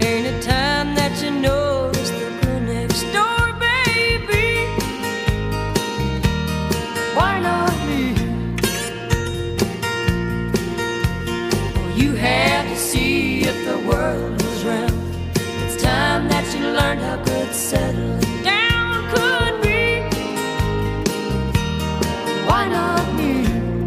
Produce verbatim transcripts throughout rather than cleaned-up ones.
ain't it time that you notice the girl next door, baby? Why not me? Well, you had to see if the world was round. It's time that you learned how good settling down could be. Why not me?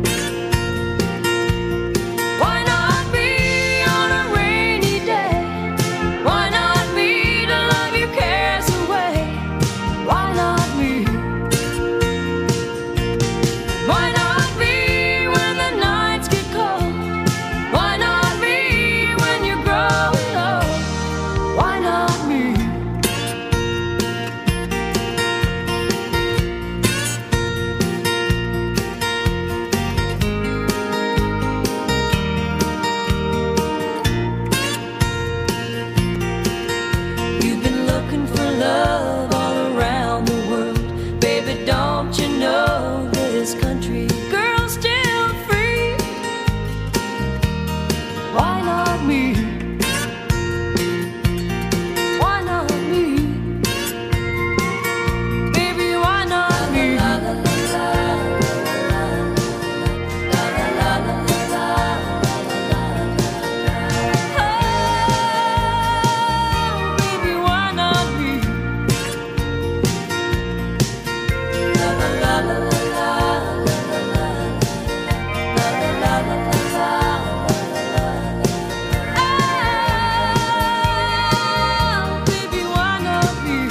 Why not me on a rainy day? Why not me to love your cares away? Why not me? Why not me when the nights get cold? Why not me when you're growing old? Why not me? You've been looking for love all around the world. Baby, don't you know this country girl's still free? Why not me? Why not me? Baby, why not me? Oh, baby, why not me? Oh, baby, why not me?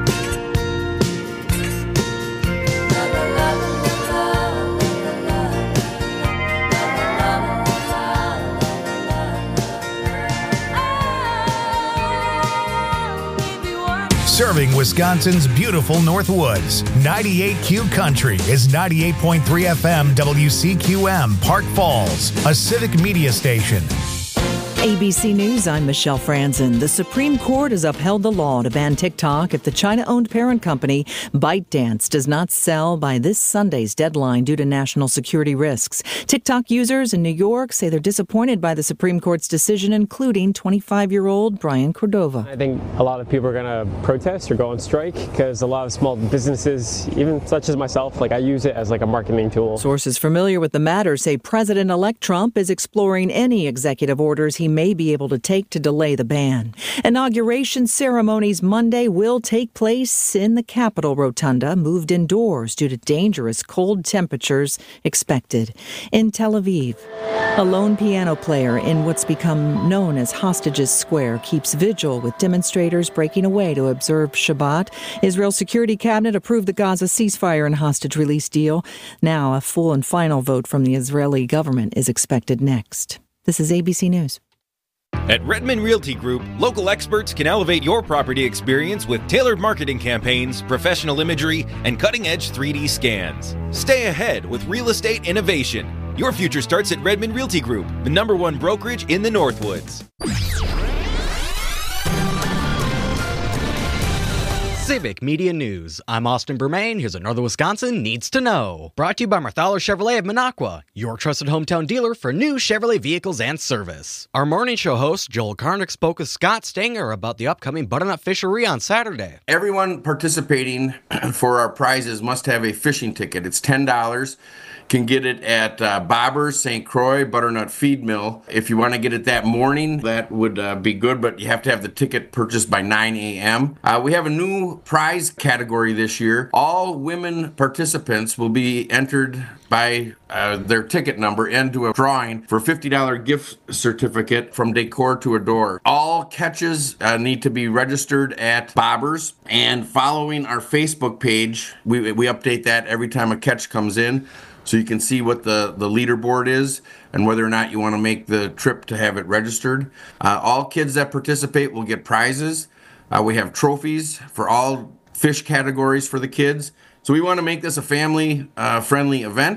Oh, baby, why not? Serving Wisconsin's beautiful Northwoods. ninety-eight Q Country is ninety-eight point three F M W C Q M, Park Falls, a civic media station. A B C News, I'm Michelle Franzen. The Supreme Court has upheld the law to ban TikTok if the China-owned parent company ByteDance does not sell by this Sunday's deadline due to national security risks. TikTok users in New York say they're disappointed by the Supreme Court's decision, including twenty-five-year-old Brian Cordova. I think a lot of people are going to protest or go on strike because a lot of small businesses, even such as myself, like I use it as like a marketing tool. Sources familiar with the matter say President-elect Trump is exploring any executive orders he may be able to take to delay the ban. Inauguration ceremonies Monday will take place in the Capitol Rotunda, moved indoors due to dangerous cold temperatures expected. In Tel Aviv, a lone piano player in what's become known as Hostages Square keeps vigil with demonstrators breaking away to observe Shabbat. Israel's security cabinet approved the Gaza ceasefire and hostage release deal. Now, a full and final vote from the Israeli government is expected next. This is A B C News. At Redmond Realty Group, local experts can elevate your property experience with tailored marketing campaigns, professional imagery, and cutting-edge three D scans. Stay ahead with real estate innovation. Your future starts at Redmond Realty Group, the number one brokerage in the Northwoods. Civic Media News. I'm Austin Bermain. Here's what Northern Wisconsin needs to know. Brought to you by Marthaler Chevrolet of Minocqua, your trusted hometown dealer for new Chevrolet vehicles and service. Our morning show host, Joel Karnick, spoke with Scott Stanger about the upcoming Butternut Fishery on Saturday. Everyone participating for our prizes must have a fishing ticket. It's ten dollars. Can get it at uh, Bobbers, Saint Croix, Butternut Feed Mill. If you want to get it that morning, that would uh, be good, but you have to have the ticket purchased by nine a.m. Uh, we have a new prize category this year. All women participants will be entered by uh, their ticket number into a drawing for a fifty dollars gift certificate from Decor to Adore. All catches uh, need to be registered at Bobbers, and following our Facebook page, we, we update that every time a catch comes in, so you can see what the, the leaderboard is and whether or not you want to make the trip to have it registered. Uh, all kids that participate will get prizes. Uh, we have trophies for all fish categories for the kids. So we want to make this a family-friendly uh, event,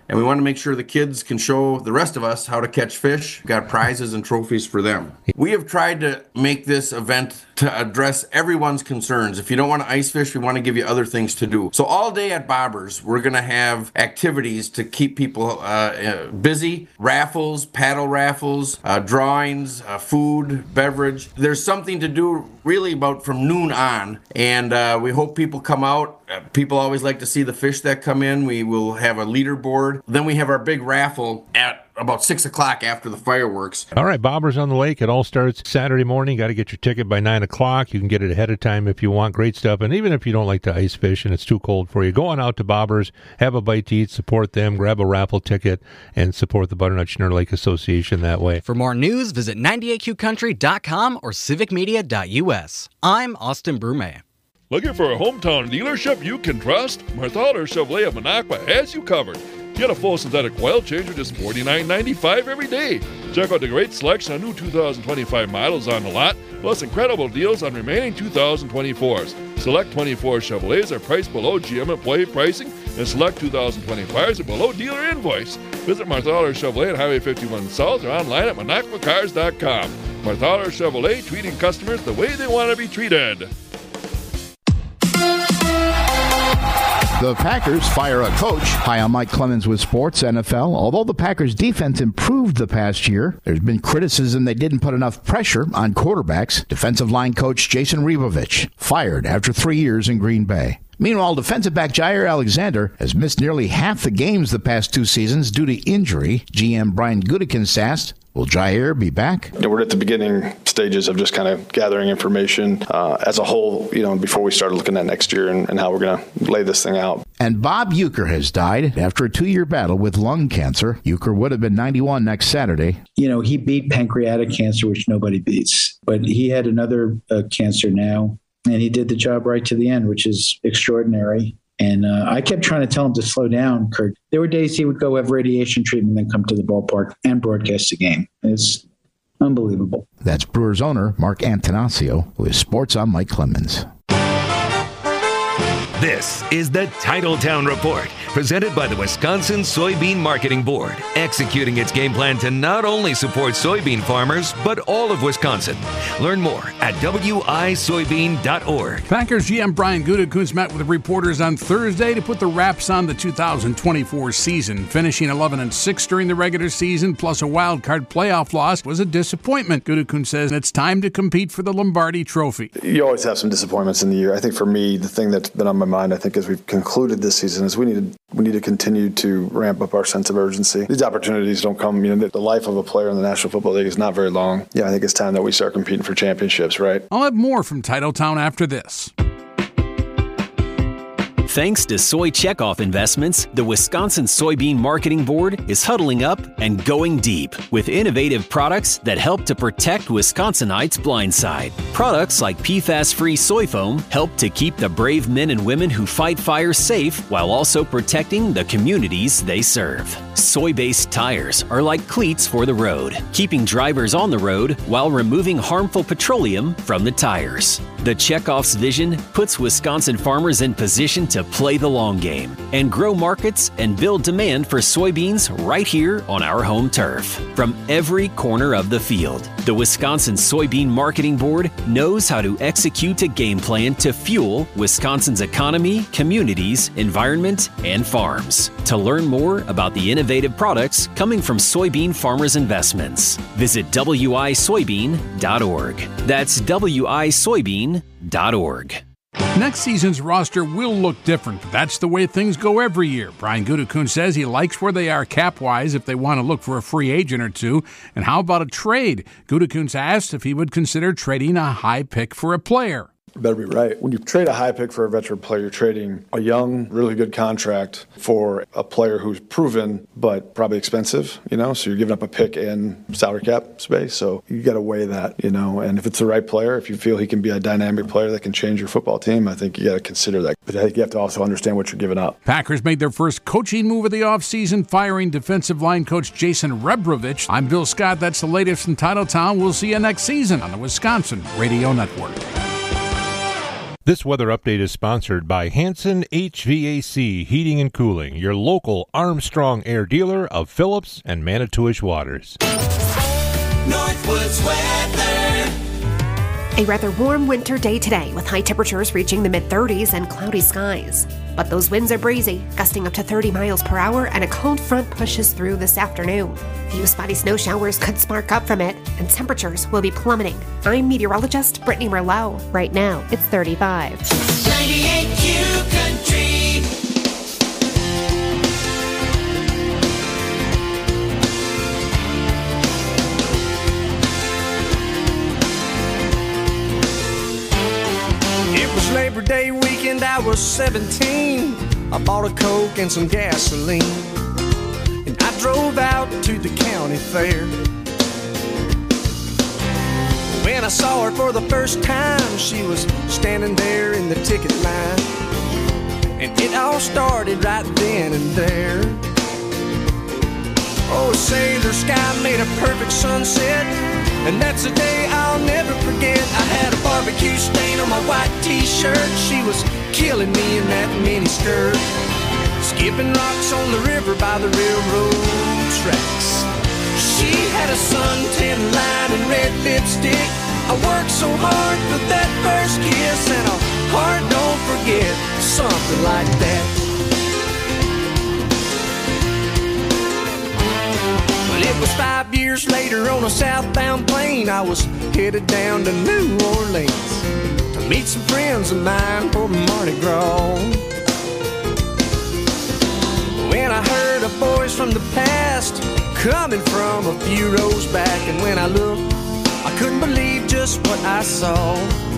and we want to make sure the kids can show the rest of us how to catch fish. We've got prizes and trophies for them. We have tried to make this event to address everyone's concerns. If you don't want to ice fish, we want to give you other things to do. So all day at Bobbers, we're going to have activities to keep people uh, busy, raffles, paddle raffles, uh, drawings, uh, food, beverage. There's something to do really about from noon on, and uh, we hope people come out. Uh, people always like to see the fish that come in. We will have a leaderboard. Then we have our big raffle at about six o'clock after the fireworks. All right, Bobbers on the Lake. It all starts Saturday morning. Got to get your ticket by nine o'clock. You can get it ahead of time if you want. Great stuff. And even if you don't like to ice fish and it's too cold for you, go on out to Bobbers, have a bite to eat, support them, grab a raffle ticket, and support the Butternut Schneer Lake Association that way. For more news, visit ninety-eight q country dot com or civic media dot u s. I'm Austin Brume. Looking for a hometown dealership you can trust? Marthaler Chevrolet of Minocqua has you covered. Get a full synthetic oil change for just forty-nine ninety-five every day. Check out the great selection of new two thousand twenty-five models on the lot, plus incredible deals on remaining two thousand twenty-fours. Select twenty-four Chevrolets are priced below G M employee pricing, and select two thousand twenty-fives are below dealer invoice. Visit Marthaler Chevrolet at Highway fifty-one South or online at minocqua cars dot com. Marthaler Chevrolet, treating customers the way they want to be treated. The Packers fire a coach. Hi, I'm Mike Clemens with Sports N F L. Although the Packers' defense improved the past year, there's been criticism they didn't put enough pressure on quarterbacks. Defensive line coach Jason Rebovich fired after three years in Green Bay. Meanwhile, defensive back Jair Alexander has missed nearly half the games the past two seasons due to injury. G M Brian Gutekunst asked, will Jair be back? You know, we're at the beginning stages of just kind of gathering information uh, as a whole, you know, before we start looking at next year and, and how we're going to lay this thing out. And Bob Uecker has died after a two-year battle with lung cancer. Uecker would have been ninety-one next Saturday. You know, he beat pancreatic cancer, which nobody beats. But he had another uh, cancer now, and he did the job right to the end, which is extraordinary. And uh, I kept trying to tell him to slow down, Kirk. There were days he would go have radiation treatment and then come to the ballpark and broadcast the game. It's unbelievable. That's Brewers owner Mark Antanasio with Sports on Mike Clemens. This is the Titletown Report, presented by the Wisconsin Soybean Marketing Board, executing its game plan to not only support soybean farmers, but all of Wisconsin. Learn more at w i soybean dot org. Packers G M Brian Gutekunst met with reporters on Thursday to put the wraps on the two thousand twenty-four season. Finishing eleven and six during the regular season, plus a wild card playoff loss, was a disappointment. Gutekunst says it's time to compete for the Lombardi Trophy. You always have some disappointments in the year. I think for me, the thing that's been on my mind, I think, as we've concluded this season, is we need to we need to continue to ramp up our sense of urgency. These opportunities don't come, you know, the life of a player in the National Football League is not very long. Yeah, I think it's time that we start competing for championships, right? I'll have more from Titletown after this. Thanks to Soy Checkoff Investments, the Wisconsin Soybean Marketing Board is huddling up and going deep with innovative products that help to protect Wisconsinites' blind side. Products like P FAS-free soy foam help to keep the brave men and women who fight fires safe while also protecting the communities they serve. Soy-based tires are like cleats for the road, keeping drivers on the road while removing harmful petroleum from the tires. The Checkoff's vision puts Wisconsin farmers in position to play the long game and grow markets and build demand for soybeans right here on our home turf. From every corner of the field, the Wisconsin Soybean Marketing Board knows how to execute a game plan to fuel Wisconsin's economy, communities, environment, and farms. To learn more about the innovative products coming from soybean farmers' investments, visit w i soybean dot org. That's w i soybean dot org. Next season's roster will look different, but that's the way things go every year. Brian Gutekunst says he likes where they are cap-wise if they want to look for a free agent or two. And how about a trade? Gutekunst asked if he would consider trading a high pick for a player. You better be right. When you trade a high pick for a veteran player, you're trading a young, really good contract for a player who's proven but probably expensive, you know, so you're giving up a pick in salary cap space. So you got to weigh that, you know, and if it's the right player, if you feel he can be a dynamic player that can change your football team, I think you got to consider that. But I think you have to also understand what you're giving up. Packers made their first coaching move of the offseason, firing defensive line coach Jason Rebrovich. I'm Bill Scott. That's the latest from Titletown. We'll see you next season on the Wisconsin Radio Network. This weather update is sponsored by Hanson H V A C Heating and Cooling, your local Armstrong Air dealer of Phillips and Manitowish Waters. Northwoods weather. A rather warm winter day today with high temperatures reaching the mid-thirties and cloudy skies. But those winds are breezy, gusting up to thirty miles per hour, and a cold front pushes through this afternoon. Few spotty snow showers could spark up from it, and temperatures will be plummeting. I'm meteorologist Brittany Merlot. Right now, it's thirty-five. ninety-eight Q Country. It was Labor Day weekend, I was seventeen. I bought a Coke and some gasoline, and I drove out to the county fair. When I saw her for the first time, she was standing there in the ticket line, and it all started right then and there. Oh, say the sky made a perfect sunset, and that's a day I'll never forget. I had a barbecue stain on my white t-shirt. She was killing me in that mini skirt, skipping rocks on the river by the railroad tracks. She had a suntan line and red lipstick. I worked so hard for that first kiss, and a heart don't forget, something like that. Well, it was five years later on a southbound plane. I was headed down to New Orleans to meet some friends of mine for Mardi Gras. When I heard a voice from the past coming from a few rows back, and when I looked, I couldn't believe just what I saw.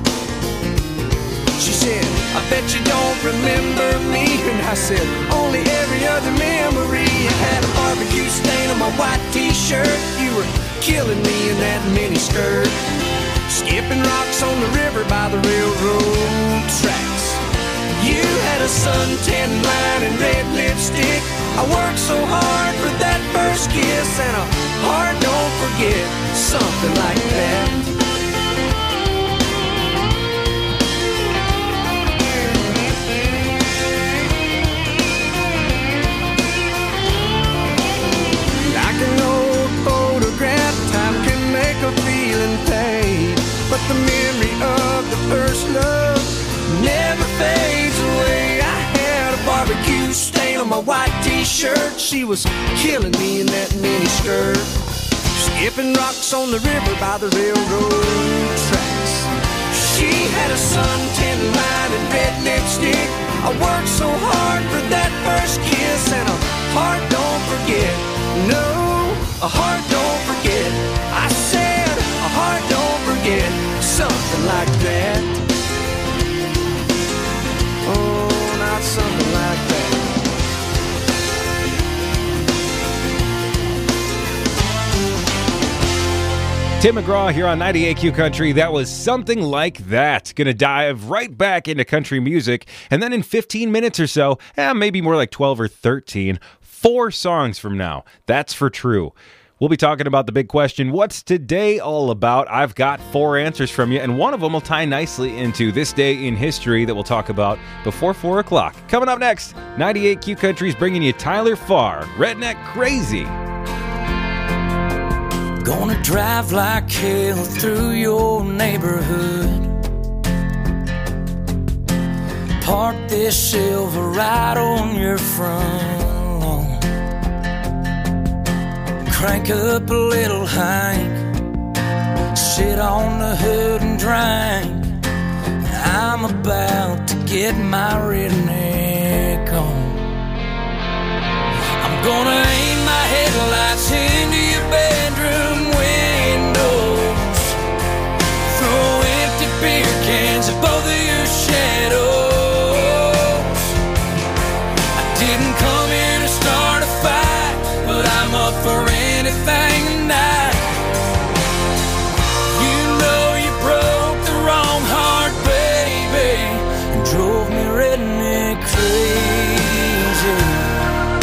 She said, I bet you don't remember me. And I said, only every other memory. I had a barbecue stain on my white t-shirt. You were killing me in that mini skirt, skipping rocks on the river by the railroad tracks. You had a suntan line and red lipstick. I worked so hard for that first kiss, and a heart don't forget, something like that. Like an old photograph, time can make a feeling fade, but the memory of the first love never fades away. I had a barbecue stain on my white t-shirt. She was killing me in that mini skirt, skipping rocks on the river by the railroad tracks. She had a suntan line and red lipstick. I worked so hard for that first kiss, and a heart don't forget. No, a heart don't forget. I said a heart don't forget, something like that. Oh, not something like that. Tim McGraw here on ninety-eight Q Country. That was Something Like That. Gonna dive right back into country music, and then in fifteen minutes or so, eh, maybe more like twelve or thirteen, four songs from now. That's for true. We'll be talking about the big question, what's today all about? I've got four answers from you, and one of them will tie nicely into this day in history that we'll talk about before four o'clock. Coming up next, ninety-eight Q Country's bringing you Tyler Farr, Redneck Crazy. Gonna drive like hell through your neighborhood. Park this silver right on your front lawn. Crank up a little Hank, sit on the hood and drink. I'm about to get my redneck on. I'm gonna aim my headlights into your bedroom windows, throw empty beer cans at both of your shadows. I didn't come here to start a fight, but I'm up for anything tonight. You know you broke the wrong heart, baby, and drove me redneck crazy.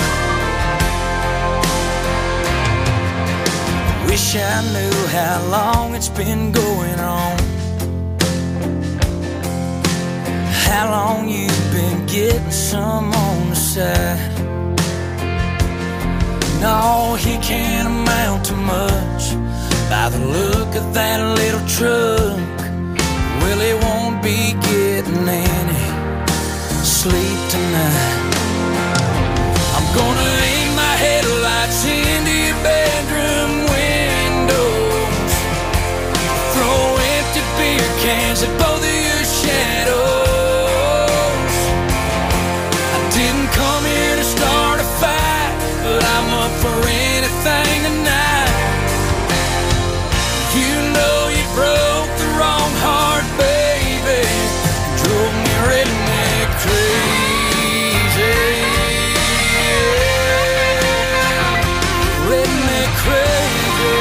Wish I knew how long it's been going on. getting some on the side. No, he can't amount to much by the look of that little truck. Well, he won't be getting any sleep tonight. I'm gonna aim my headlights into your bedroom windows, throw empty beer cans at both of your shadows. I didn't come here to start a fight, but I'm up for anything tonight. You know you broke the wrong heart, baby, drove me redneck crazy. Redneck crazy.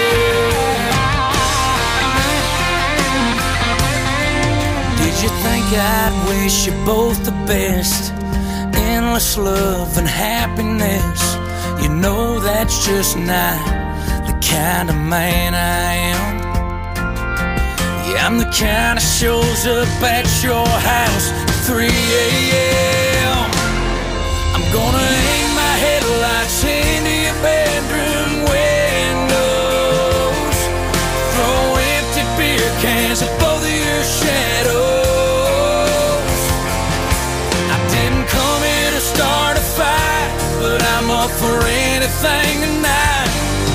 Did you think I'd wish you both the best? Endless love and happiness. You know that's just not the kind of man I am. Yeah, I'm the kind that shows up at your house at three a.m. I'm gonna aim my headlights into your bedroom windows, throw empty beer cans at both of your shadows. I didn't come here to start a fight, but I'm up for anything tonight.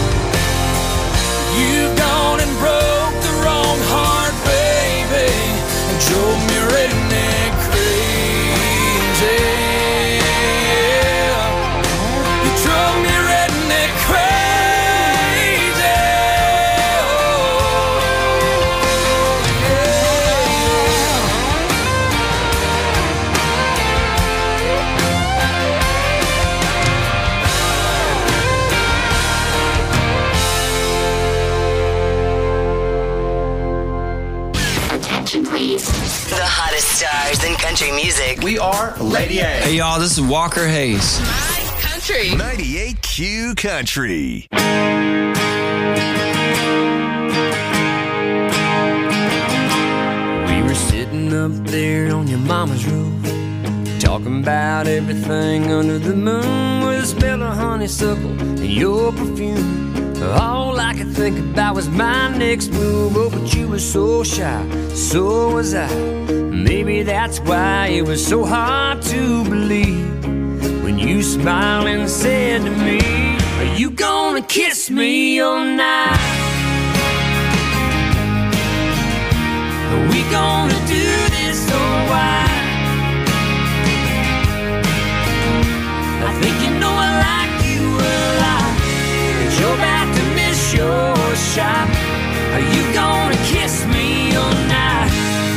You've gone and broke the wrong heart, baby, and drove me redneck crazy. You drove me redneck crazy. Oh, Please. The hottest stars in country music. We are Lady A. Hey y'all, this is Walker Hayes. Country. ninety-eight Q Country. We were sitting up there on your mama's roof, talking about everything under the moon, with a smell of honeysuckle and your perfume. All I could think about was my next move. Oh, but you were so shy, so was I. Maybe that's why it was so hard to believe when you smiled and said to me, are you gonna kiss me all night? Are we gonna do this or why? I think you know I like you a lot, but you're about to miss your shot. Are you gonna kiss me all night?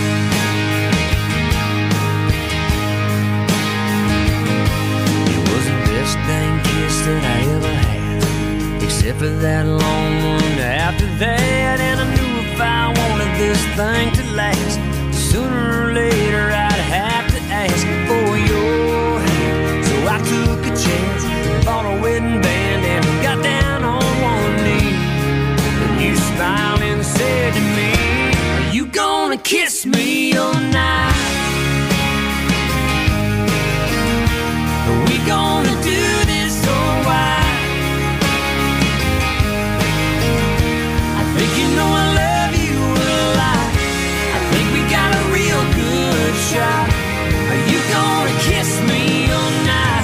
It was the best dang kiss that I ever had, except for that long one after that. And I knew if I wanted this thing to last, sooner or later I'd have to ask for your hand. So I took a chance, bought a wedding band, and got down on one knee. And you smiled and said to me, are you gonna kiss me all night? Are we gonna do this or why? I think you know I love you a lot. I think we got a real good shot. Are you gonna kiss me all night?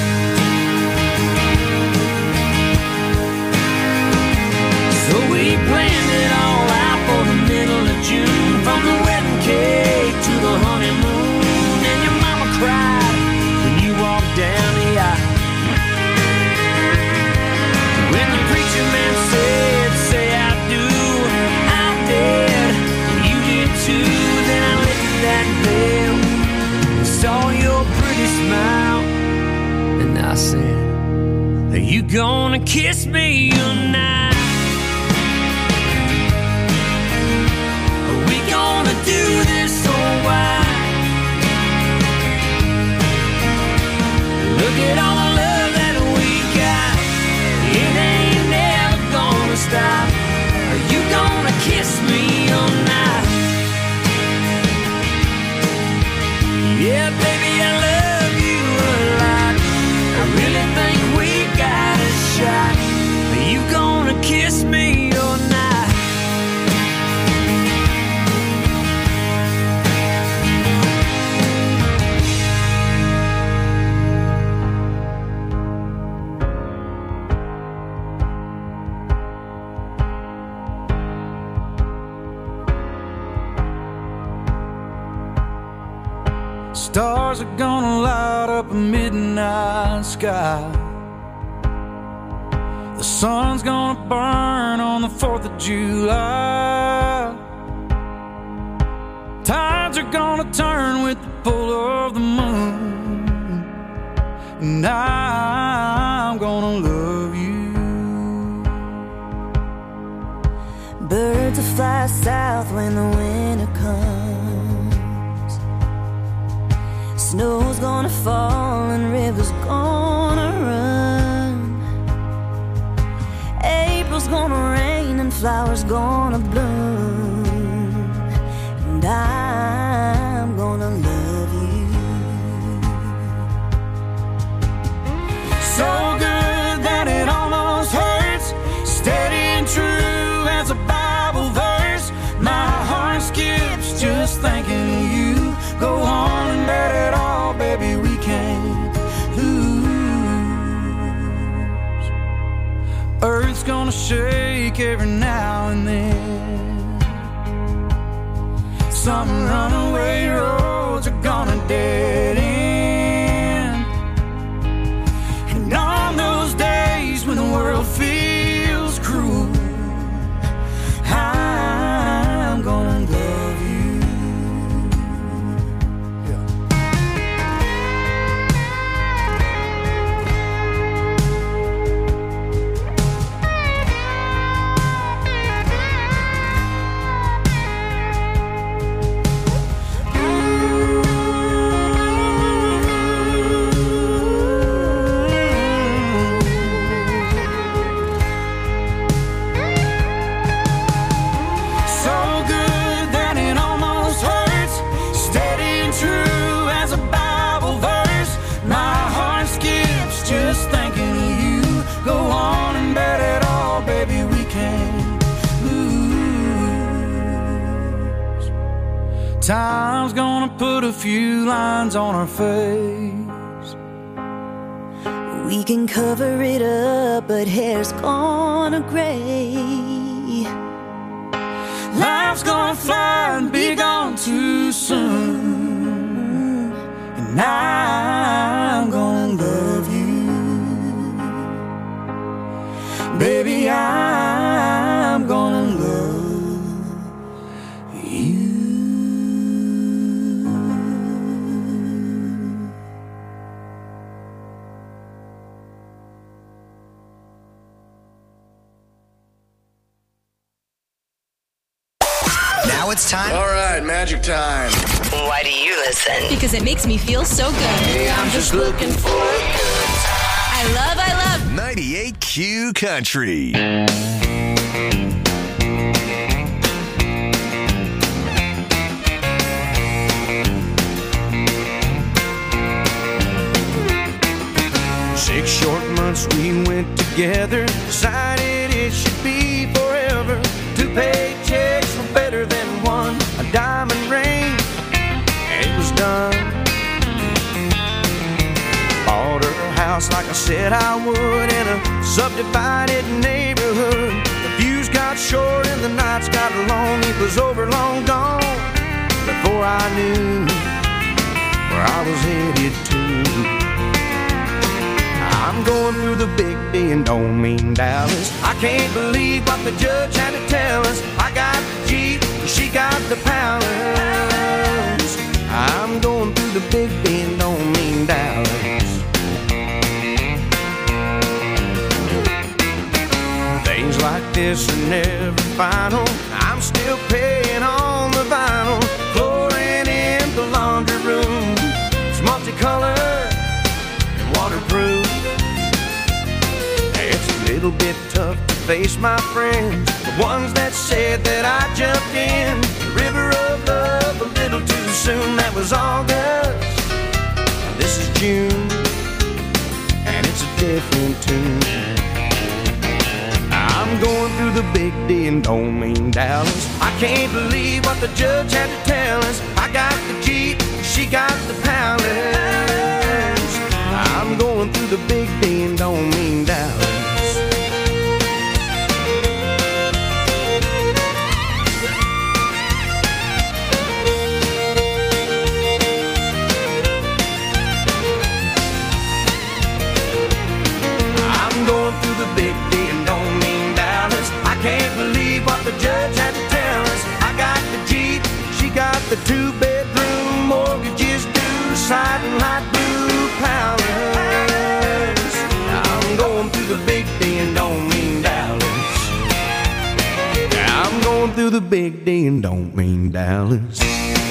So we planned it all out for the middle of June, from the wedding cake to the honeymoon. And your mama cried when you walked down the aisle. When the preacher man said, say I do, I did, and you did too. Then I lifted that veil and saw your pretty smile, and I said, are you gonna kiss me all night? Are we gonna do this or why? Look at all the love that we got, it ain't never gonna stop. Are you gonna kiss me all night? Yeah, baby, I love Stars are gonna light up a midnight sky. The sun's gonna burn on the fourth of July. Tides are gonna turn with the pull of the moon. And I'm gonna love you. Birds will fly south when the winter comes. Snow's gonna fall and rivers gonna run. April's gonna rain and flowers gonna bloom. And I'm gonna love you. So good that it almost hurts. Steady and true as a Bible verse. My heart skips just thinking of you. Go on and bet it all, baby, we can't lose. Earth's gonna shake every now and then. Some runaway roads are gonna dead end. And on those days when the world feels cruel, I'm gonna love you. Yeah. Time's gonna put a few lines on our face. We can cover it up, but hair's gonna gray. Life's gonna fly and be gone too soon. And I'm gonna love you. Baby, I'm gonna love you. Now it's time. All right, magic time. Why do you listen? Because it makes me feel so good. Hey, I'm just looking for a good time. I love, I love ninety-eight Q Country. Six short months we went together, decided it should be forever. Two paychecks were better than one, a diamond ring, and it was done. Bought her a house like I said I would in a subdivided neighborhood. The views got short and the nights got long. It was over, long gone, before I knew where I was headed to. I'm going through the big D and don't mean Dallas. I can't believe what the judge had to tell us. I got the Jeep, she got the palace. I'm going through the big D and don't mean Dallas. Things like this are never final. I'm still paying on the vinyl. Flooring in the laundry room, it's multicolored and waterproof. It's a little bit tough to face my friends, the ones that said that I jumped in the river of love a little too soon. That was August, this is June, and it's a different tune. I'm going through the big D and don't mean Dallas. I can't believe what the judge had to tell us. I got the Jeep, she got the palace. I'm going through the big D and don't mean Dallas. the two-bedroom mortgages due, sliding like blue powders. I'm going through the big D and don't mean Dallas. I'm going through the big D and don't mean Dallas.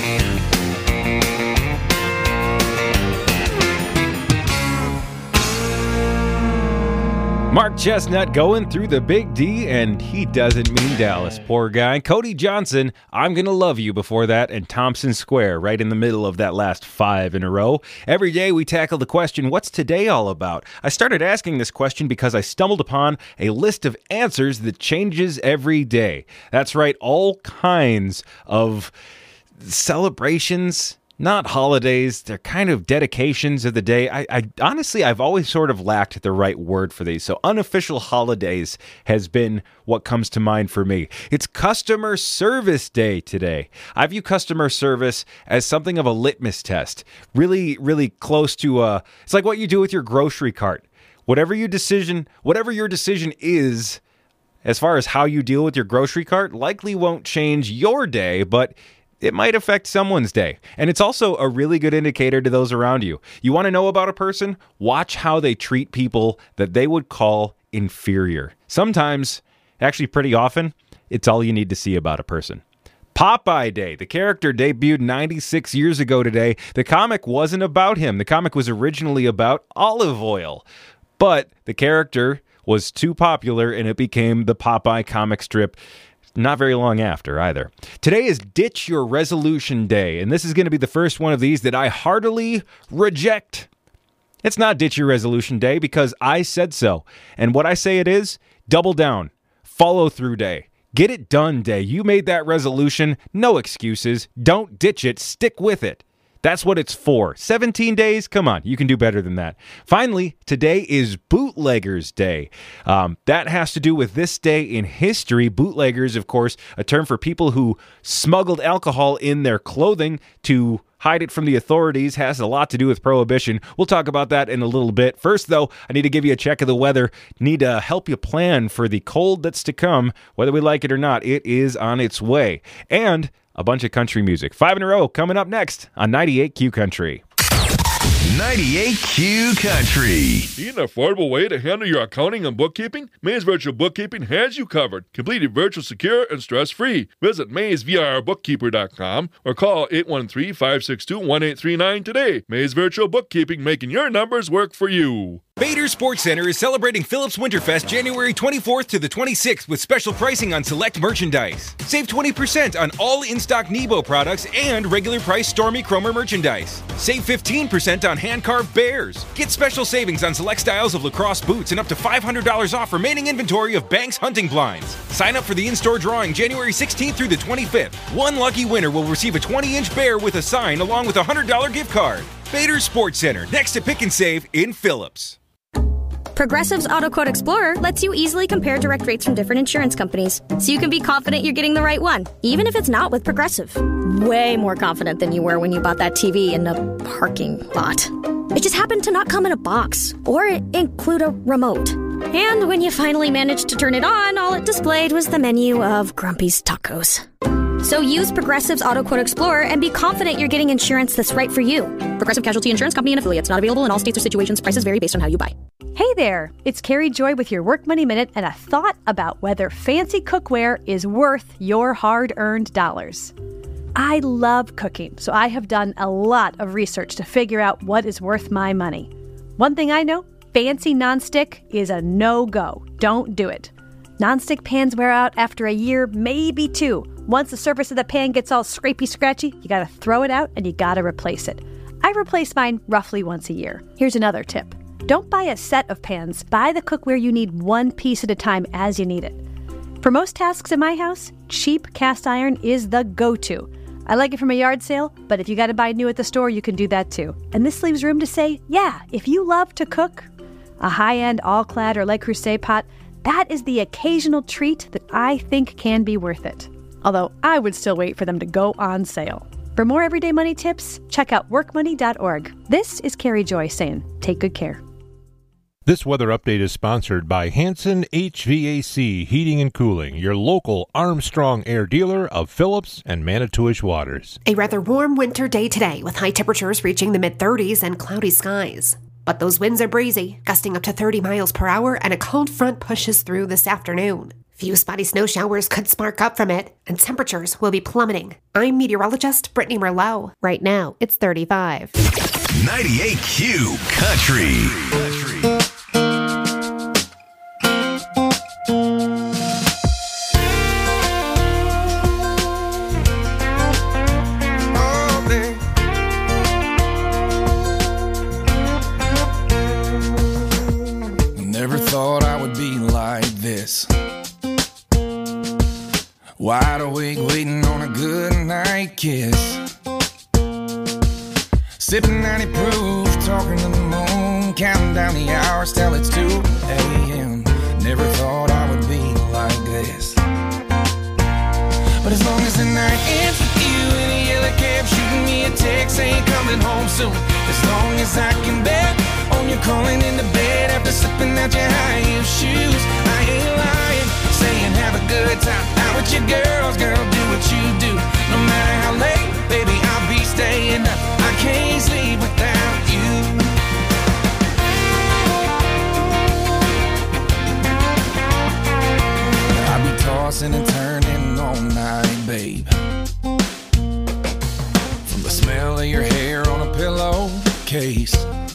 Mark Chestnut going through the big D, and he doesn't mean Dallas. Poor guy. Cody Johnson, I'm Gonna Love You before that, and Thompson Square right in the middle of that last five in a row. Every day we tackle the question, what's today all about? I started asking this question because I stumbled upon a list of answers that changes every day. That's right, all kinds of celebrations. Not holidays, they're kind of dedications of the day. I, I honestly, I've always sort of lacked the right word for these. So unofficial holidays has been what comes to mind for me. It's Customer Service Day today. I view customer service as something of a litmus test. Really, really close to, uh, it's like what you do with your grocery cart. Whatever your decision, whatever your decision is, as far as how you deal with your grocery cart, likely won't change your day, but it might affect someone's day. And it's also a really good indicator to those around you. You want to know about a person? Watch how they treat people that they would call inferior. Sometimes, actually pretty often, it's all you need to see about a person. Popeye Day. The character debuted ninety-six years ago today. The comic wasn't about him. The comic was originally about olive oil. But the character was too popular and it became the Popeye comic strip. Not very long after, either. Today is Ditch Your Resolution Day, and this is going to be the first one of these that I heartily reject. It's not Ditch Your Resolution Day because I said so. And what I say it is, double down, follow through day. Get it done day. You made that resolution, no excuses. Don't ditch it, stick with it. That's what it's for. seventeen days? Come on, you can do better than that. Finally, today is Bootleggers Day. Um, that has to do with this day in history. Bootleggers, of course, a term for people who smuggled alcohol in their clothing to hide it from the authorities, has a lot to do with Prohibition. We'll talk about that in a little bit. First, though, I need to give you a check of the weather. Need to help you plan for the cold that's to come. Whether we like it or not, it is on its way. And a bunch of country music. Five in a row coming up next on ninety-eight Q Country. ninety-eight Q Country. Need an affordable way to handle your accounting and bookkeeping? Maze Virtual Bookkeeping has you covered. Completely virtual, secure, and stress-free. Visit maze v r bookkeeper dot com or call eight one three, five six two, one eight three nine today. Maze Virtual Bookkeeping, making your numbers work for you. Bader Sports Center is celebrating Phillips Winterfest January twenty-fourth to the twenty-sixth with special pricing on select merchandise. Save twenty percent on all in-stock Nebo products and regular price Stormy Cromer merchandise. Save fifteen percent on hand-carved bears. Get special savings on select styles of lacrosse boots and up to five hundred dollars off remaining inventory of Banks hunting blinds. Sign up for the in-store drawing January sixteenth through the twenty-fifth. One lucky winner will receive a twenty-inch bear with a sign along with a one hundred dollars gift card. Bader Sports Center, next to Pick and Save in Phillips. Progressive's Auto Quote Explorer lets you easily compare direct rates from different insurance companies, so you can be confident you're getting the right one, even if it's not with Progressive. Way more confident than you were when you bought that T V in a parking lot. It just happened to not come in a box, or include a remote. And when you finally managed to turn it on, all it displayed was the menu of Grumpy's Tacos. So use Progressive's Auto Quote Explorer and be confident you're getting insurance that's right for you. Progressive Casualty Insurance Company and affiliates. Not available in all states or situations. Prices vary based on how you buy. Hey there, it's Carrie Joy with your Work Money Minute and a thought about whether fancy cookware is worth your hard-earned dollars. I love cooking, so I have done a lot of research to figure out what is worth my money. One thing I know, fancy nonstick is a no-go. Don't do it. Nonstick pans wear out after a year, maybe two. Once the surface of the pan gets all scrapey scratchy, you gotta throw it out and you gotta replace it. I replace mine roughly once a year. Here's another tip. Don't buy a set of pans. Buy the cookware you need one piece at a time as you need it. For most tasks in my house, cheap cast iron is the go-to. I like it from a yard sale, but if you gotta buy new at the store, you can do that too. And this leaves room to say, yeah, if you love to cook, a high-end all-clad or Le Creuset pot, that is the occasional treat that I think can be worth it. Although I would still wait for them to go on sale. For more everyday money tips, check out work money dot org. This is Carrie Joy saying, take good care. This weather update is sponsored by Hanson H V A C Heating and Cooling, your local Armstrong Air dealer of Phillips and Manitowish waters. A rather warm winter day today with high temperatures reaching the mid thirties and cloudy skies. But those winds are breezy, gusting up to thirty miles per hour, and a cold front pushes through this afternoon. Few spotty snow showers could spark up from it, and temperatures will be plummeting. I'm meteorologist Brittany Merlot. Right now, it's thirty-five. ninety-eight Q Country. Country. Never thought I would be like this. Wide awake, waiting on a good night kiss. Sipping ninety proof, talking to the moon, counting down the hours till it's two a.m. Never thought I would be like this. But as long as the night ends with you in a yellow cab, shooting me a text saying coming home soon. As long as I can bet on you calling into bed after slipping out your high heel shoes. I ain't lying, saying have a good time out with your girls, girl, do what you do. No matter how late, baby, I'll be staying up. I can't sleep without you. I'll be tossing and turning all night, babe. From the smell of your hair on a pillowcase.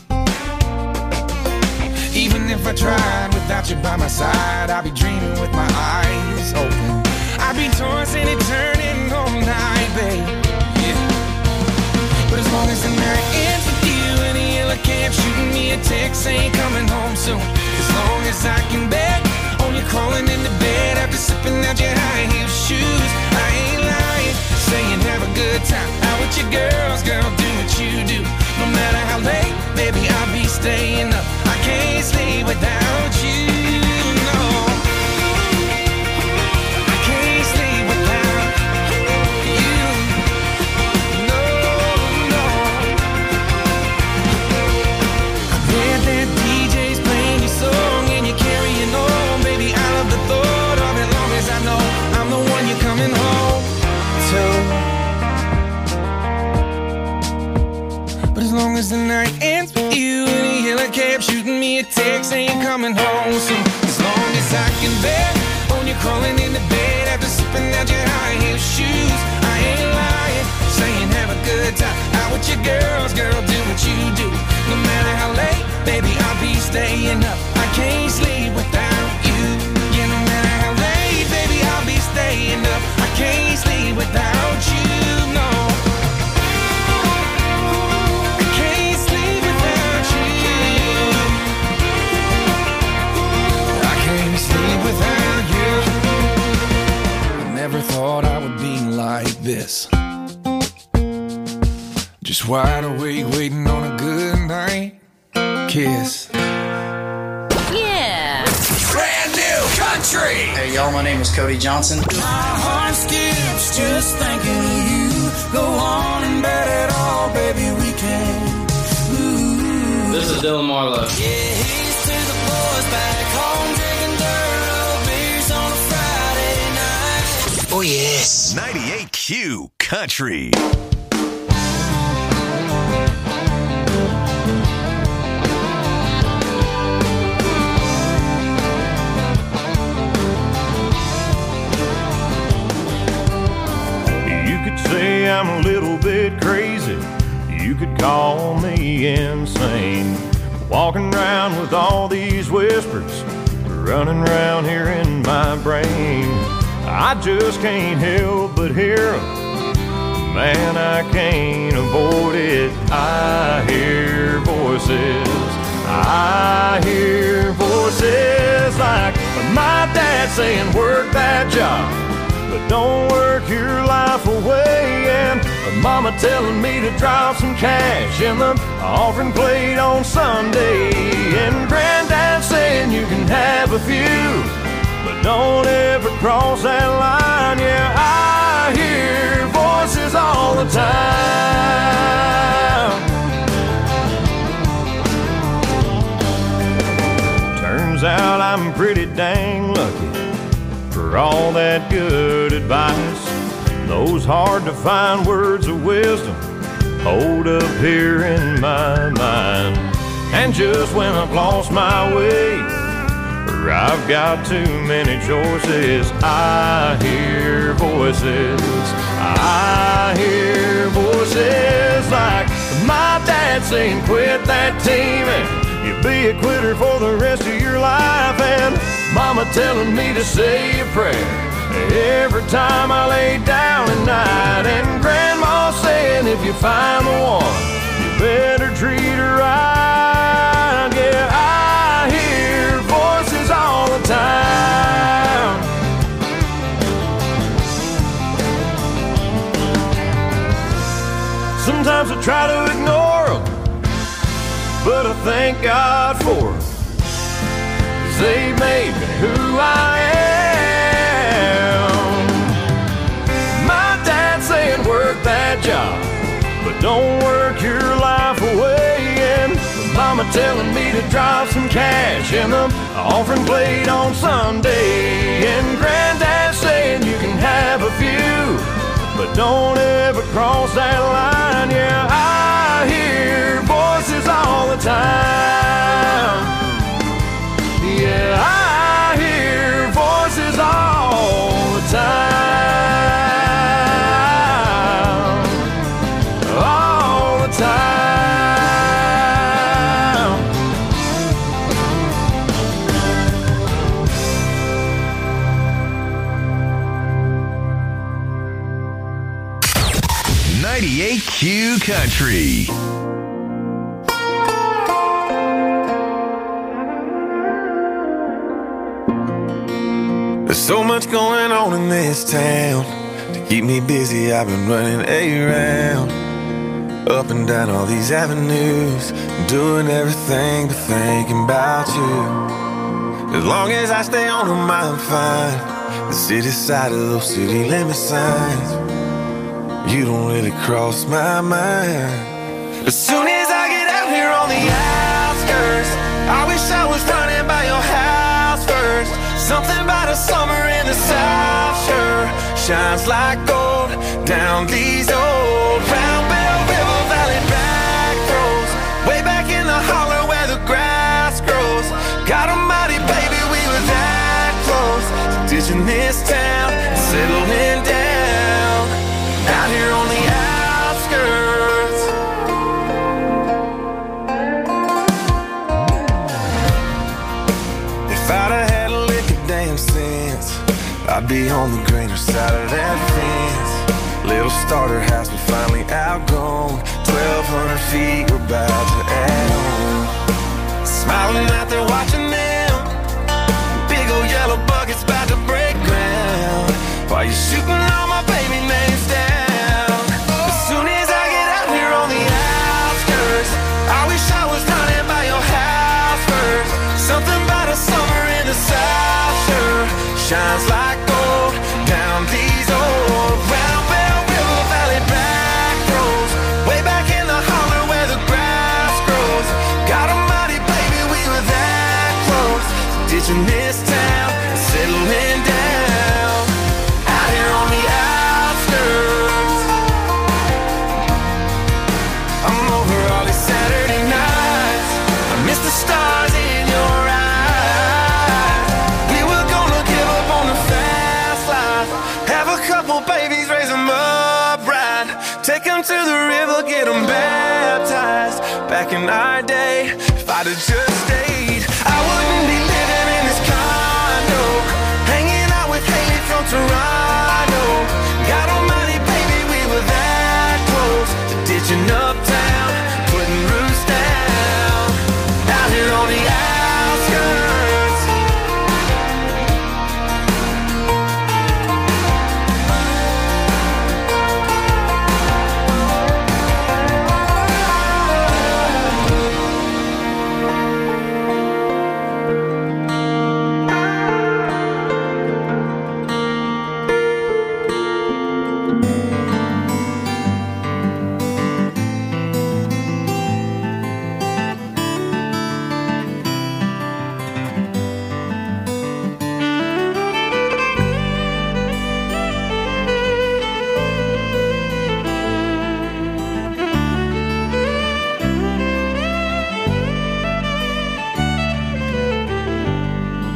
Even if I tried without you by my side, I'd be dreaming with my eyes open. I'd be tossing and turning all night, babe. Yeah. But as long as the night ends with you in a yellow cab, shooting me a text saying coming home soon. As long as I can bet on you crawling into bed after sipping out your high heel shoes. I ain't lying, saying have a good time out with your girls, girl, do what you do. No matter how late, baby, I'll be staying up. I can't sleep without you, no. I can't sleep without you, no, no. I bet that D J's playing your song and you're carrying on, baby. I love the thought of it, long as I know I'm the one you're coming home to. But as long as the night ends with you in a yellow cab, shooting me a text saying coming home soon. As long as I can bet on you crawling into bed after sipping out your high heel shoes. I ain't lying, saying have a good time out with your girls, girl, do what you do. No matter how late, baby, I'll be staying up. I can't sleep without you. Yeah, no matter how late, baby, I'll be staying up. I can't sleep without you, no. Without you, I never thought I would be like this. Just wide awake, waiting on a good night kiss. Yeah. Brand new country. Hey y'all, my name is Cody Johnson. My heart skips just thinking of you. Go on and bet it all, baby, we can. Ooh. This is Dylan Marlowe. Yeah, he's to the boys back home drinking dirt. Oh, yes. ninety-eight Q Country. You could say I'm a little bit crazy. You could call me insane. Walking around with all these whispers running around here in my brain. I just can't help but hear them. Man, I can't avoid it. I hear voices. I hear voices like my dad saying, work that job, but don't work your life away. And mama telling me to drop some cash in the offering plate on Sunday. And granddad saying you can have a few, but don't ever cross that line. Yeah, I hear voices all the time. pretty dang lucky for all that good advice. Those hard to find words of wisdom hold up here in my mind. And just when I've lost my way, or I've got too many choices, I hear voices. I hear voices like my dad saying, quit that team and you'll be a quitter for the rest of your life. And mama telling me to say a prayer every time I lay down at night. And grandma saying, if you find the one, you better treat her right. Yeah, I hear voices all the time. Sometimes I try to ignore them, but I thank God for them, 'cause they made me who I am. My dad saying work that job, but don't work your life away. And mama telling me to drop some cash in the offering plate on Sunday. And granddad saying you can have a few, but don't ever cross that line. Yeah, I hear voices all the time. Yeah, I hear voices all the time. All the time. ninety-eight Q Country. There's so much going on in this town. To keep me busy, I've been running around, up and down all these avenues, doing everything but thinking about you. As long as I stay on them, I'm fine. The city side of those city limit signs, you don't really cross my mind. As soon as I get out here on the outskirts, I wish I was running by your house first. Something about a summer in the South sure shines like gold down these old Round Bell River Valley back roads, way back in the holler where the grass grows. God almighty, baby, we were that close to ditching this town and settling down out here on the outskirts. If I'd have had a lick of damn sense, I'd be on the greener side of that fence. Little starter house we finally outgrown, twelve hundred feet we're about to add on. Smiling out there watching them, big old yellow buckets about to break ground, while you're shooting all my baby names down. As soon as I get out here on the outskirts, I wish I was running by your house first. Something about a summer in the South sure shines like gold down these old Round Bell River Valley back roads, way back in the holler where the grass grows. God almighty, baby, we were that close to ditching this town and settling down out here on the outskirts. I'm over all these Saturday nights, I miss the stars in your eyes. We were gonna give up on the fast life, have a couple babies, raise them up right, take them to the river, get them baptized. Back in our day, if I'd have just stayed, I wouldn't be living in this condo, hanging out with Haley from Toronto. God almighty, baby, we were that close to ditching uptown, putting roots down out here on the outskirts.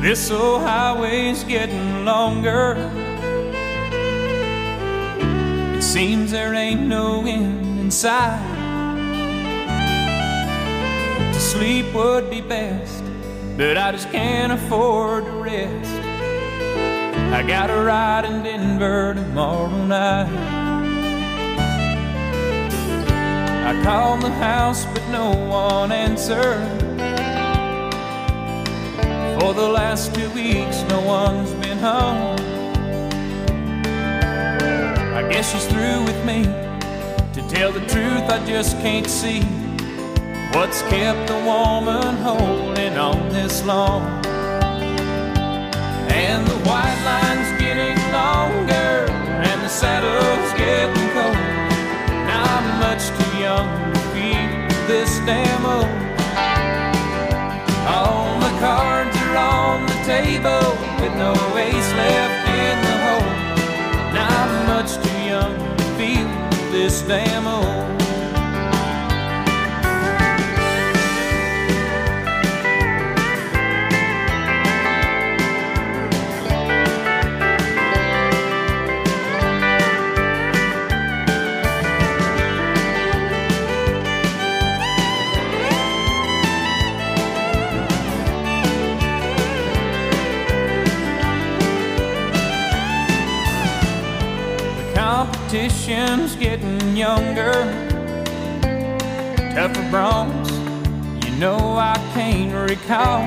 This old highway's getting longer. It seems there ain't no end in sight. To sleep would be best, but I just can't afford to rest. I got a ride in Denver tomorrow night. I called the house, but no one answered. For the last two weeks, no one's been home. I guess she's through with me. To tell the truth, I just can't see what's kept a woman holding on this long. And the white line's getting longer, and the saddle's getting cold. Now I'm much too young to feel this damn old. All the cards are on the table with no ace left in the hole. Now I'm much too young to feel this damn old. Competition's getting younger, tougher broncs, you know I can't recall.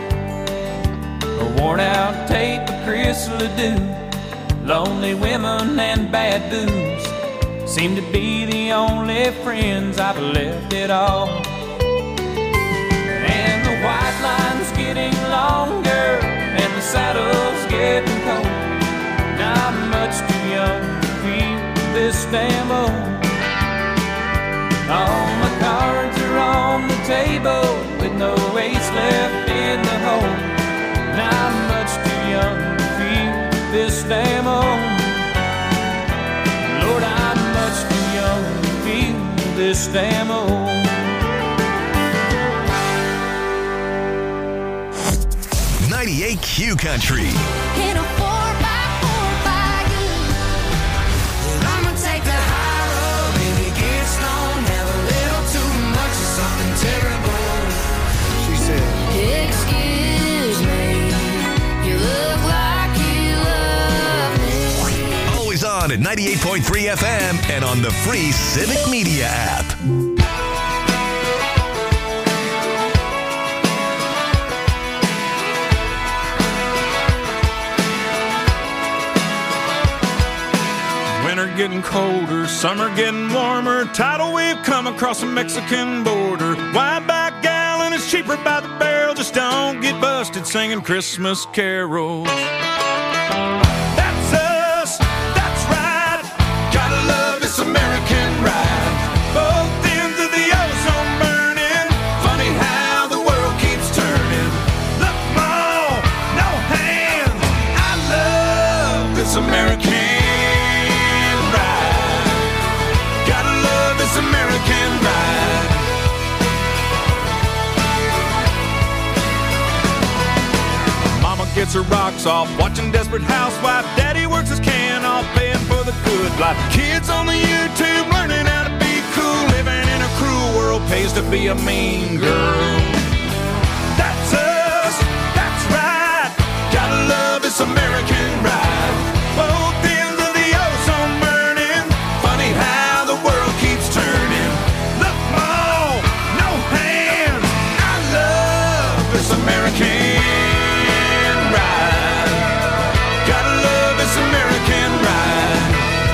A worn out tape of Chris Ledoux, lonely women and bad booze seem to be the only friends I've left at all. And the white line's getting longer, and the saddle's getting cold. Now I'm much too young this damn old. All my cards are on the table with no ace left in the hole. Now I'm much too young to feel this damn old. Lord, I'm much too young to feel this damn old. ninety-eight Q Country. In a four by four by you. Well, I'ma take the high road. Baby, get stoned. Have a little too much of something terrible. She said, excuse me. You look like you love me. Always on at ninety-eight point three F M and on the free Civic Media app. Getting colder, summer getting warmer, tidal wave come across the Mexican border. Wide back gallon is cheaper by the barrel, just don't get busted singing Christmas carols. That's us, that's right, gotta love this American ride. Both ends of the ozone burning, funny how the world keeps turning. Look, Mom, no hands, I love this American American ride. Mama gets her rocks off watching Desperate Housewife. Daddy works his can off paying for the good life. Kids on the YouTube learning how to be cool. Living in a cruel world pays to be a mean girl. That's us, that's right, gotta love this American ride. Both ends of the ozone burning, funny how the world keeps turning. Look, Mom, no hands, I love this American ride. Gotta love this American ride.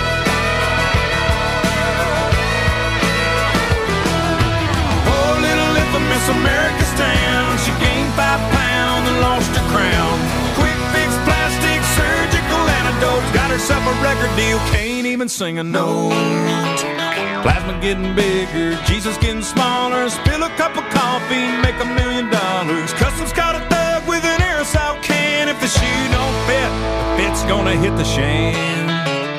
Oh, little infamous America stand. She gained five pounds and lost her crown. Quick fix, plastic, surgical antidotes. Got herself a record deal, can't even sing a note. Plasma getting bigger, Jesus getting smaller. Spill a cup of coffee, make a million dollars. Customs got a thug with an aerosol can. If the shoe don't fit, the fit's gonna hit the shan.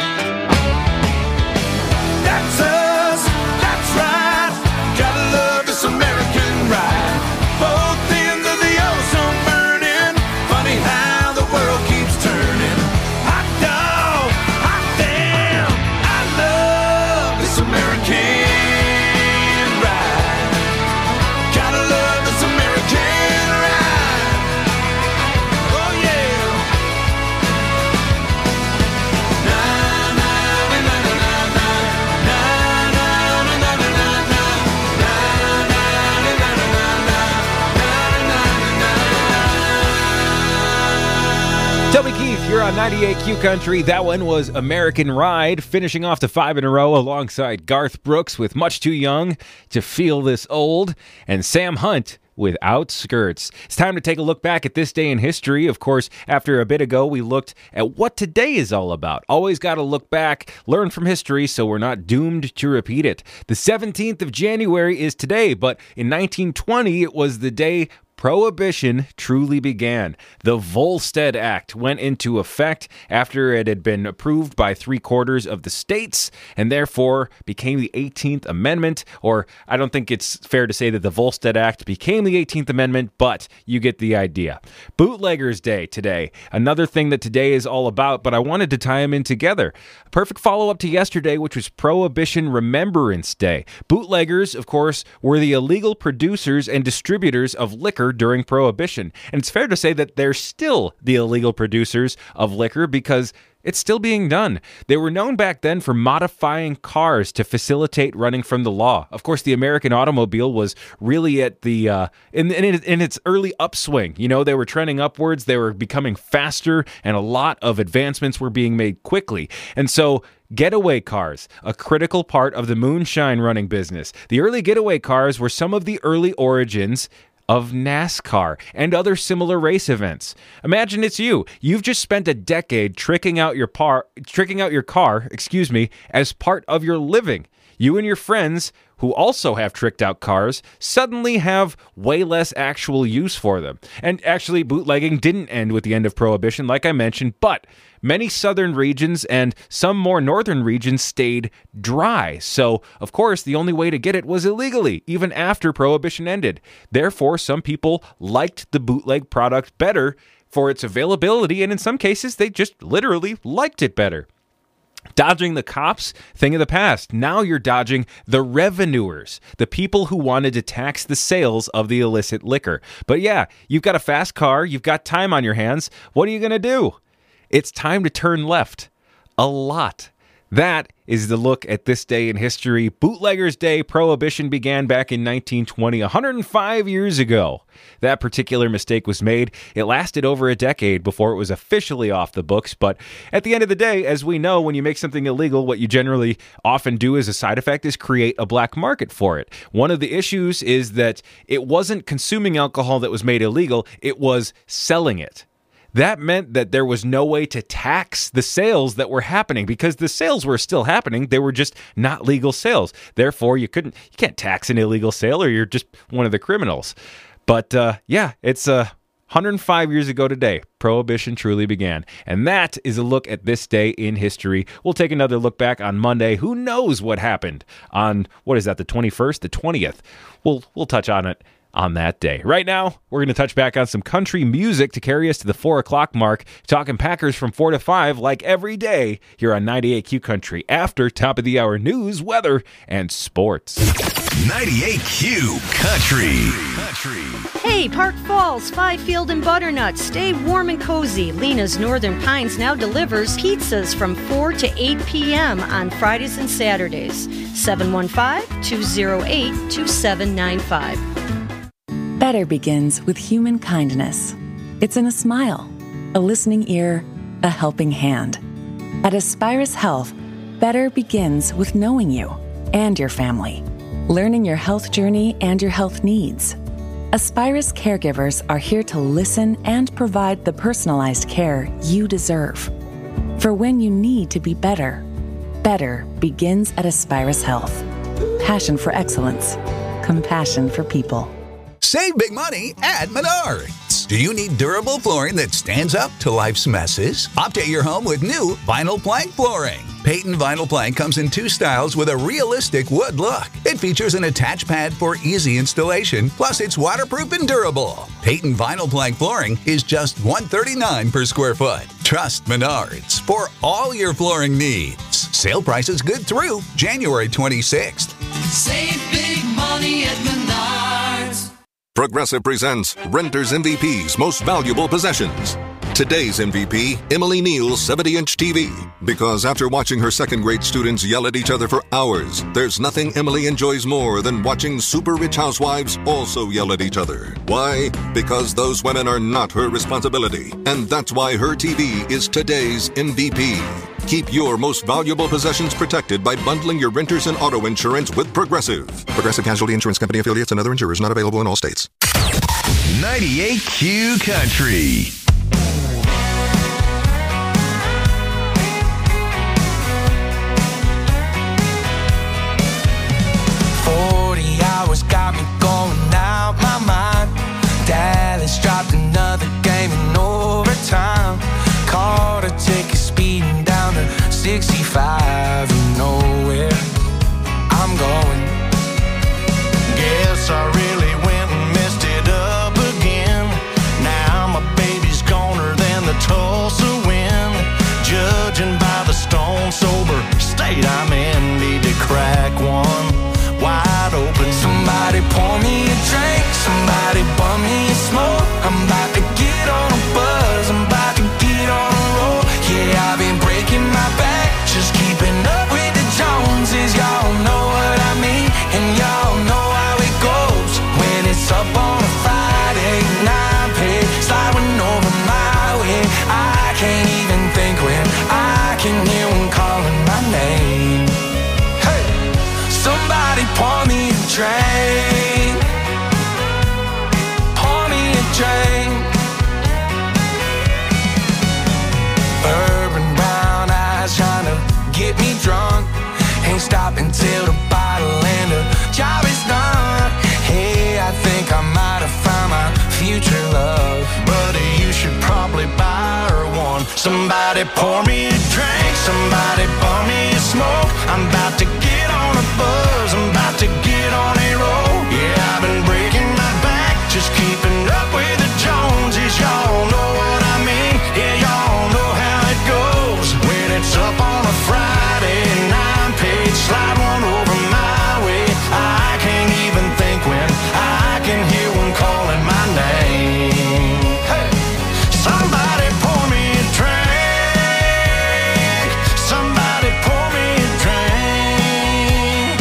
That's us, that's right, gotta love this American ride. Both ends of the ozone burning, funny on ninety-eight Q Country. That one was American Ride, finishing off the five in a row alongside Garth Brooks with Much Too Young to Feel This Old, and Sam Hunt with Outskirts. It's time to take a look back at this day in history. Of course, after a bit ago, we looked at what today is all about. Always got to look back, learn from history, so we're not doomed to repeat it. The seventeenth of January is today, but in nineteen twenty, it was the day Prohibition truly began. The Volstead Act went into effect after it had been approved by three quarters of the states and therefore became the eighteenth Amendment. Or I don't think it's fair to say that the Volstead Act became the eighteenth Amendment, but you get the idea. Bootleggers Day today. Another thing that today is all about, but I wanted to tie them in together. A perfect follow-up to yesterday, which was Prohibition Remembrance Day. Bootleggers, of course, were the illegal producers and distributors of liquor during Prohibition. And it's fair to say that they're still the illegal producers of liquor because it's still being done. They were known back then for modifying cars to facilitate running from the law. Of course, the American automobile was really at the uh, in, in in its early upswing. You know, they were trending upwards. They were becoming faster, and a lot of advancements were being made quickly. And so getaway cars, a critical part of the moonshine running business. The early getaway cars were some of the early origins of NASCAR and other similar race events. Imagine it's you. You've just spent a decade tricking out your par, tricking out your car, excuse me, as part of your living. You and your friends, who also have tricked out cars, suddenly have way less actual use for them. And actually, bootlegging didn't end with the end of Prohibition, like I mentioned, but many southern regions and some more northern regions stayed dry. So, of course, the only way to get it was illegally, even after Prohibition ended. Therefore, some people liked the bootleg product better for its availability, and in some cases, they just literally liked it better. Dodging the cops, thing of the past. Now you're dodging the revenuers, the people who wanted to tax the sales of the illicit liquor. But yeah, you've got a fast car, you've got time on your hands. What are you going to do? It's time to turn left. A lot. That is the look at this day in history. Bootleggers Day. Prohibition began back in nineteen twenty, one hundred five years ago. That particular mistake was made. It lasted over a decade before it was officially off the books, but at the end of the day, as we know, when you make something illegal, what you generally often do as a side effect is create a black market for it. One of the issues is that it wasn't consuming alcohol that was made illegal, it was selling it. That meant that there was no way to tax the sales that were happening because the sales were still happening. They were just not legal sales. Therefore, you couldn't, you can't tax an illegal sale or you're just one of the criminals. But uh, yeah, it's uh, one hundred five years ago today, Prohibition truly began. And that is a look at this day in history. We'll take another look back on Monday. Who knows what happened on, what is that, the twenty-first, the twentieth? We'll we'll touch on it on that day. Right now, we're going to touch back on some country music to carry us to the four o'clock mark, talking Packers from four to five like every day here on ninety-eight Q Country after top of the hour news, weather, and sports. ninety-eight Q Country. Hey, Park Falls, Fifield and Butternut, stay warm and cozy. Lena's Northern Pines now delivers pizzas from four to eight p.m. on Fridays and Saturdays. seven one five, two oh eight, two seven nine five. Better begins with human kindness. It's in a smile, a listening ear, a helping hand. At Aspirus Health, better begins with knowing you and your family, learning your health journey and your health needs. Aspirus caregivers are here to listen and provide the personalized care you deserve. For when you need to be better, better begins at Aspirus Health. Passion for excellence, compassion for people. Save big money at Menards. Do you need durable flooring that stands up to life's messes? Update your home with new vinyl plank flooring. Peyton Vinyl Plank comes in two styles with a realistic wood look. It features an attached pad for easy installation, plus it's waterproof and durable. Peyton Vinyl Plank flooring is just one hundred thirty-nine dollars per square foot. Trust Menards for all your flooring needs. Sale prices good through January twenty-sixth. Save big money at Menards. Progressive presents Renter's M V P's Most Valuable Possessions. Today's M V P, Emily Neal's seventy-inch T V. Because after watching her second-grade students yell at each other for hours, there's nothing Emily enjoys more than watching super-rich housewives also yell at each other. Why? Because those women are not her responsibility. And that's why her T V is today's M V P. Keep your most valuable possessions protected by bundling your renters and auto insurance with Progressive. Progressive Casualty Insurance Company affiliates and other insurers not available in all states. ninety-eight Q Country. forty hours got me going out my mind. Dallas dropped another game in overtime. Caught a ticket speeding down to sixty-five. You know where I'm going. Guess I really went and messed it up again. Now my baby's goner than the Tulsa wind. Judging by the stone sober state I'm in, need to crack one wide open. Somebody pour me a drink, somebody bum me a smoke. I'm about to get on a buzz, I'm about to get on a roll. Yeah, I've been breaking my back, just keeping up with the Joneses. Y'all know what I mean, and y'all know how it goes. When it's up on a Friday night, pay sliding over my way. I can't even think when I can hear one calling my name. Hey, somebody pour me a drink, pour me a drink. Urban brown eyes trying to get me drunk. Ain't stopping till the bottle and the job is done. Hey, I think I might have found my future love. Buddy, you should probably buy her one. Somebody pour me a drink, somebody pour me a smoke. I'm about to get on a buzz, I'm about to get on a roll. Yeah, I've been breaking my back, just keeping up with the Joneses. Y'all know what I mean, yeah, y'all know how it goes. When it's up on a Friday and I'm paid, slide one over my way. I can't even think when I can hear one calling my name. Hey, somebody pour me a drink, somebody pour me a drink.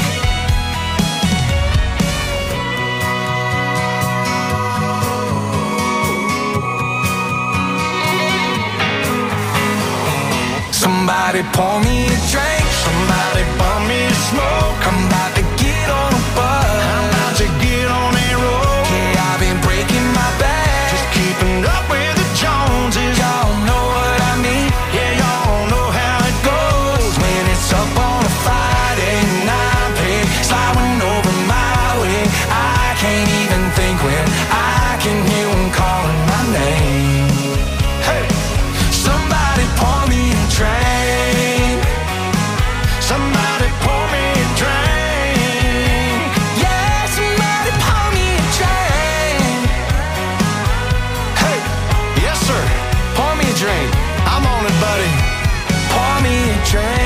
Somebody pour me a drink, somebody pour me a smoke. I'm about to get on a buzz, I'm about to get on a roll. Yeah, I've been breaking my back, just keeping up with the Joneses. Y'all know what I mean, yeah, y'all know how it goes. When it's up on a Friday night, babe, sliding over my way. I can't even think when I can hear one calling my name. Hey, somebody pour me a drink, somebody pour me a drink. Yeah, somebody pour me a drink. Hey, yes sir, pour me a drink. I'm on it, buddy. Pour me a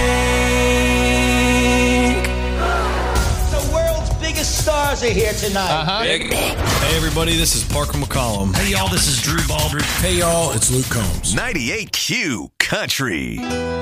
drink. The world's biggest stars are here tonight. Uh-huh. Hey, everybody, this is Parker McCollum. Hey, y'all, this is Drew Baldridge. Hey, y'all, it's Luke Combs. ninety-eight Q Country.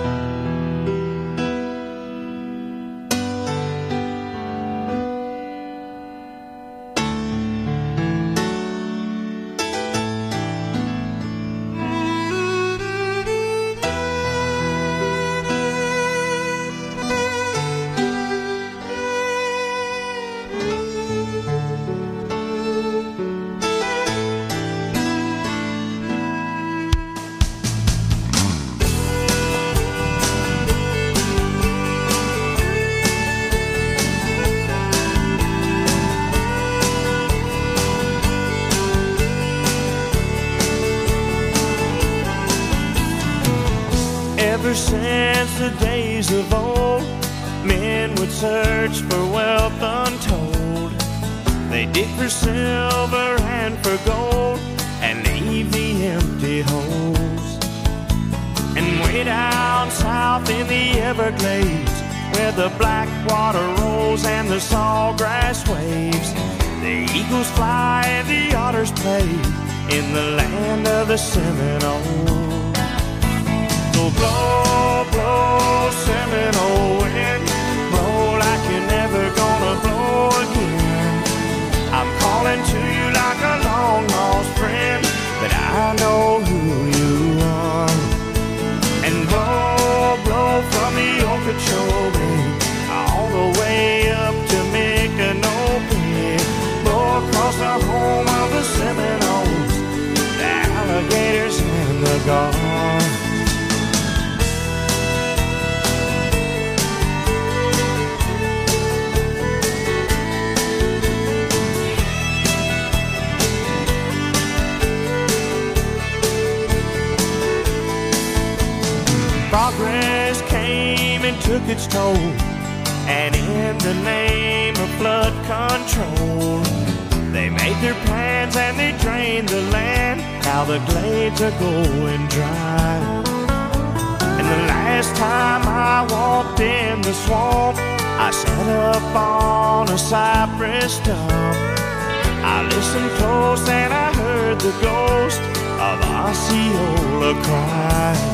Ever since the days of old, men would search for wealth untold. They dig for silver and for gold and leave the empty holes. And way down south in the Everglades, where the black water rolls and the sawgrass waves, the eagles fly and the otters play in the land of the Seminoles. So blow, blow, Seminole wind, blow like you're never gonna blow again. I'm calling to you like a long lost friend, but I know who you are. And blow, blow from the Okeechobee all the way up to Micanopy, blow across the home of the Seminoles, the alligators and the gulls. Progress came and took its toll, and in the name of flood control, they made their plans and they drained the land. Now the glades are going dry. And the last time I walked in the swamp, I sat up on a cypress stump. I listened close and I heard the ghost of Osceola cry.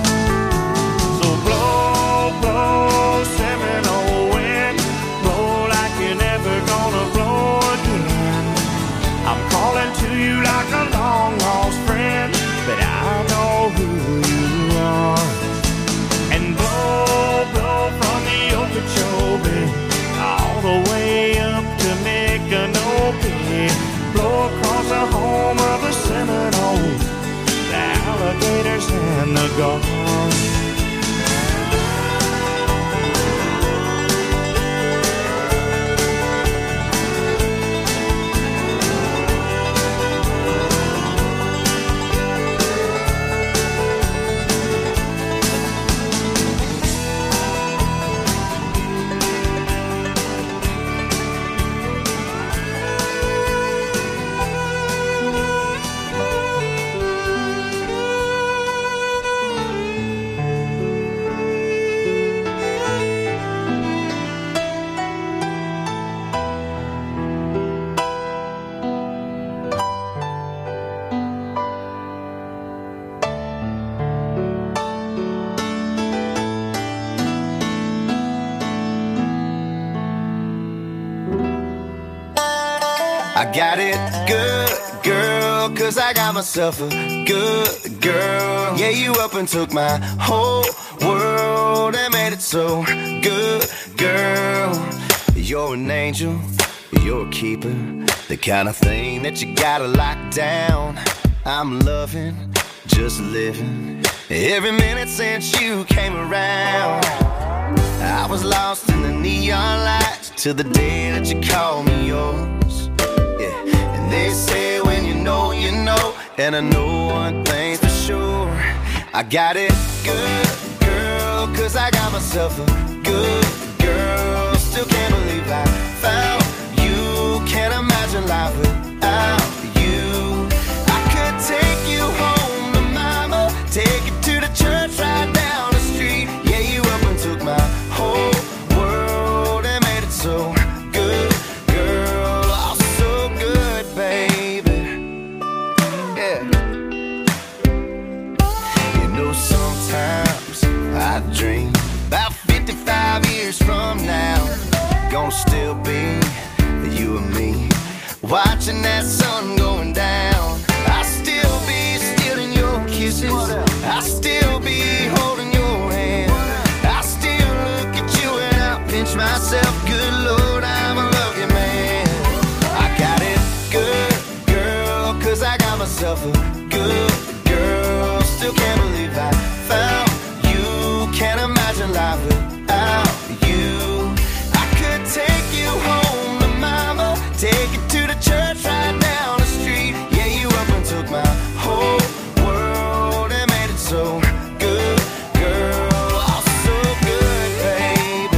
Blow, blow, Seminole wind, blow like you're never gonna blow again. I'm calling to you like a long lost friend, but I know who you are. And blow, blow from the Okeechobee all the way up to Micanopy, blow across the home of the Seminoles, the alligators and the gulls. I got it good, girl, cause I got myself a good girl. Yeah, you up and took my whole world and made it so good, girl. You're an angel, you're a keeper, the kind of thing that you gotta lock down. I'm loving, just living, every minute since you came around. I was lost in the neon lights till the day that you called me yours. They say when you know, you know, and I know one thing for sure. I got it good, girl, cause I got myself a good girl. Still can't believe I found you. Can't imagine life without you. I could take you home to mama, take you to the church right down the street. Yeah, you up and took my whole world and made it so good. I dream about fifty-five years from now, gonna still be you and me, watching that sun going down. I'll still be stealing your kisses, I'll still be holding your hand, I'll still look at you and I'll pinch myself. Good Lord, I'm a lucky man. I got it good, girl, cause I got myself a good girl. Still can't believe I found. Can't imagine life without you. I could take you home to mama, take you to the church right down the street. Yeah, you up and took my whole world and made it so good, girl. Oh, so good, baby.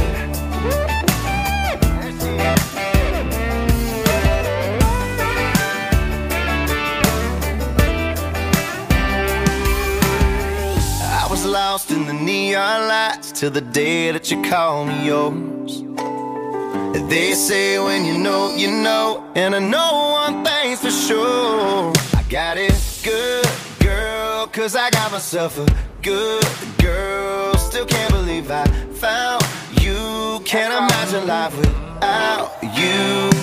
I was lost in the neon lights till the day that you call me yours. They say when you know, you know, and I know one thing's for sure. I got it good girl, cause I got myself a good girl. Still can't believe I found you. Can't imagine life without you.